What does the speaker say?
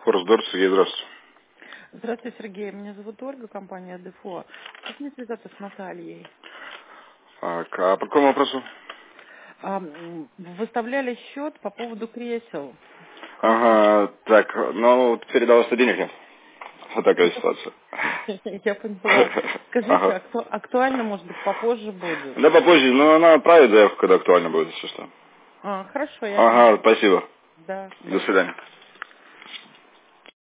Форсдор, Сергей, здравствуйте. Здравствуйте, Сергей. Меня зовут Ольга, компания Дефо. Как мне связаться с Натальей? А по какому вопросу? Выставляли счет по поводу кресел. Ага, так, ну, передал, что денег нет. Вот такая ситуация. Я поняла. Скажите, Ага. актуально, может быть, попозже будет? Да, попозже, но она отправит заявку, когда актуально будет, если что. Хорошо, я Ага, отправлю. спасибо. Да, До спасибо. свидания.